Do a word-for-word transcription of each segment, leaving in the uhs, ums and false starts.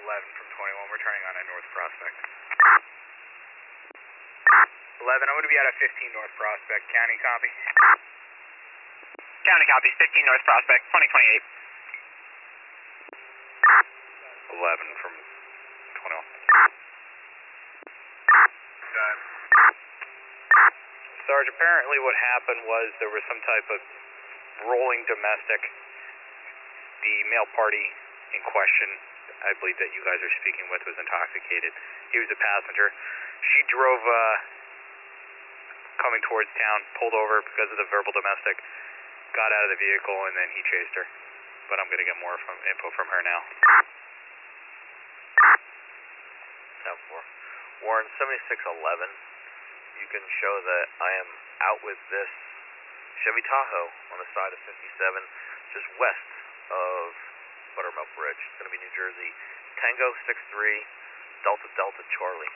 eleven from twenty-one, we're turning on at North Prospect. eleven, I'm going to be out of fifteen North Prospect. County copy? County copies, fifteen North Prospect, twenty twenty-eight. eleven from twenty-one. Got it. Sarge, apparently what happened was there was some type of rolling domestic. The male party in question, I believe that you guys are speaking with, was intoxicated. He was a passenger. She drove uh, coming towards town, pulled over because of the verbal domestic, got out of the vehicle, and then he chased her. But I'm going to get more from info from her now. ten four. Warren, seventy-six eleven. You can show that I am out with this Chevy Tahoe on the side of fifty-seven, just west of Buttermilk Bridge. It's going to be New Jersey. Tango six three, Delta Delta Charlie.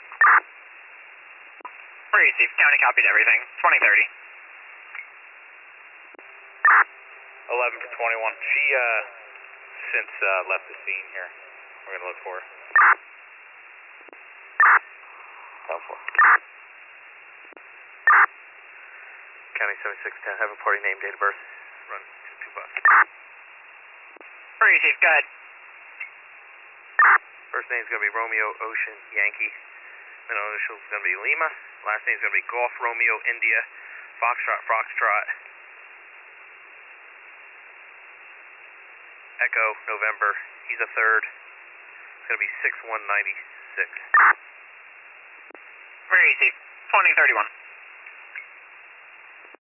Received, county copied everything, twenty thirty. eleven for twenty-one. She, uh, since, uh, left the scene here. We're going to look for her. ten four. County seventy-six ten, have a party name, date of birth. Run to two bus. Received, go ahead. First name is going to be Romeo Ocean Yankee. Middle initial is going to be Lima. Last name is going to be Golf Romeo India. Foxtrot Foxtrot. Echo November. He's a third. It's going to be six one nine six. Received, twenty thirty-one.